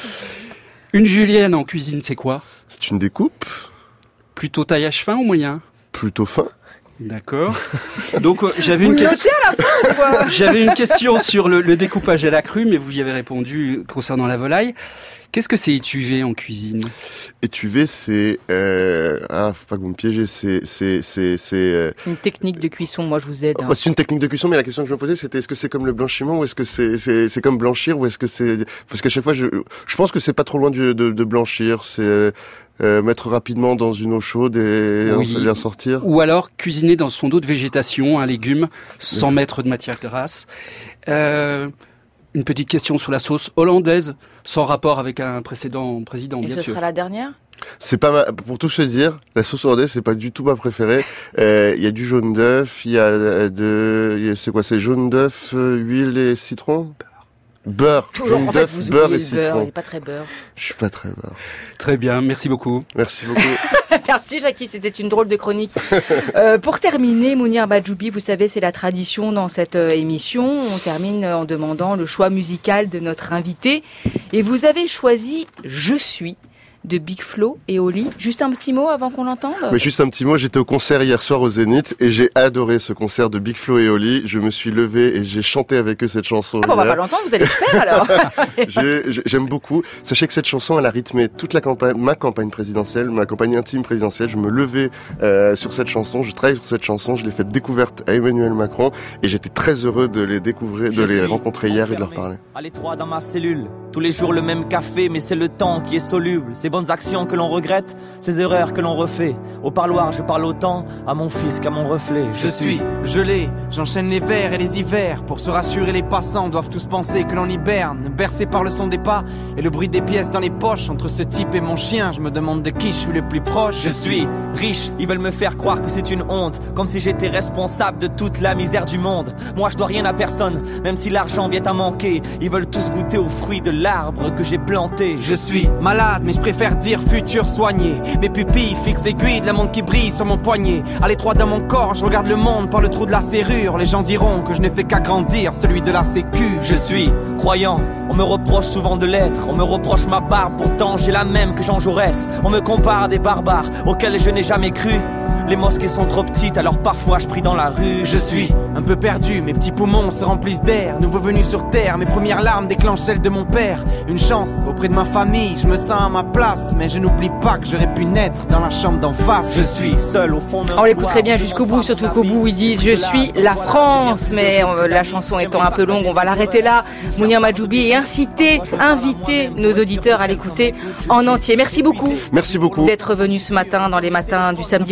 Une julienne en cuisine, c'est quoi ? C'est une découpe Plutôt taillage fin ou moyen ? plutôt fin. D'accord. Donc euh, j'avais Vous une le question. notez à la fin ou quoi ? J'avais une question sur le, le découpage à la crue, mais vous y avez répondu concernant la volaille. Qu'est-ce que c'est étuvé en cuisine ? Étuvé, c'est euh... ah, faut pas que vous me piégez. C'est c'est c'est c'est. Euh... Une technique de cuisson, moi je vous aide. hein. bah, c'est une technique de cuisson, mais la question que je me posais, c'était est-ce que c'est comme le blanchiment ou est-ce que c'est c'est c'est comme blanchir ou est-ce que c'est parce qu'à chaque fois, je je pense que c'est pas trop loin du, de de blanchir. C'est euh, mettre rapidement dans une eau chaude et Oui. en, en sortir. Ou alors cuisiner dans son eau de végétation, un légume, sans mettre de matière grasse. Euh, une petite question sur la sauce hollandaise, sans rapport avec un précédent président, Et bien ce sûr. sera la dernière ? C'est pas ma... pour tout se dire, la sauce hollandaise c'est pas du tout ma préférée. Euh, Il y a du jaune d'œuf, il y a euh, de, il y a- c'est quoi, c'est jaune d'œuf, euh, huile et citron. Beurre, Toujours, jaune en fait, d'œuf, vous beurre oubliez et le beurre, il citron. n'est pas très beurre. Je suis pas très beurre. Très bien, merci beaucoup. Merci beaucoup. Merci Jackie, c'était une drôle de chronique. Euh, pour terminer, Mounir Majoubi, vous savez, c'est la tradition dans cette euh, émission. On termine en demandant le choix musical de notre invité. Et vous avez choisi « Je suis » de Big Flo et Oli. Juste un petit mot avant qu'on l'entende ? Mais juste un petit mot, j'étais au concert hier soir au Zénith et j'ai adoré ce concert de Big Flo et Oli. Je me suis levé et j'ai chanté avec eux cette chanson. Ah bon, on va hier. pas l'entendre, vous allez le faire alors. J'ai- j'ai- J'aime beaucoup. Sachez que cette chanson, elle a rythmé toute la campagne, ma campagne présidentielle, ma campagne intime présidentielle. Je me levais euh, sur cette chanson, je travaille sur cette chanson, je l'ai faite découverte à Emmanuel Macron et j'étais très heureux de les découvrir, de Je les suis rencontrer hier et de leur enfermé parler. À l'étroit dans ma cellule, tous les jours le même café, mais c'est le temps qui est soluble. Ces bonnes actions que l'on regrette, ces erreurs que l'on refait. Au parloir, je parle autant à mon fils qu'à mon reflet. Je suis gelé, j'enchaîne les vers et les hivers. Pour se rassurer, les passants doivent tous penser que l'on hiberne. Bercé par le son des pas et le bruit des pièces dans les poches. Entre ce type et mon chien, je me demande de qui je suis le plus proche. Je suis riche, ils veulent me faire croire que c'est une honte, comme si j'étais responsable de toute la misère du monde. Moi je dois rien à personne, même si l'argent vient à manquer. Ils veulent tous goûter aux fruits de l'arbre que j'ai planté. Je suis malade, mais je préfère dire futur soigné. Mes pupilles fixent l'aiguille de la montre qui brille sur mon poignet. À l'étroit dans mon corps, je regarde le monde par le trou de la serrure. Les gens diront que je n'ai fait qu'agrandir celui de la sécu. Je suis croyant, on me reproche souvent de l'être. On me reproche ma barbe, pourtant j'ai la même que Jean Jaurès. On me compare à des barbares auxquels je n'ai jamais cru. Les mosquées sont trop petites, alors parfois je prie dans la rue. Je suis un peu perdu, mes petits poumons se remplissent d'air. Nouveau venu sur terre, mes premières larmes déclenchent celles de mon père. Une chance auprès de ma famille, je me sens à ma place. Mais je n'oublie pas que j'aurais pu naître dans la chambre d'en face. Je suis seul au fond d'un On l'écouterait bien jusqu'au bout, surtout qu'au bout ils disent « Je suis la France ». Mais euh, la chanson étant un peu longue, on va l'arrêter là. Mounir Majoubi et inciter, inviter nos auditeurs à l'écouter en entier. Merci beaucoup Merci beaucoup. d'être venu ce matin dans les matins du samedi.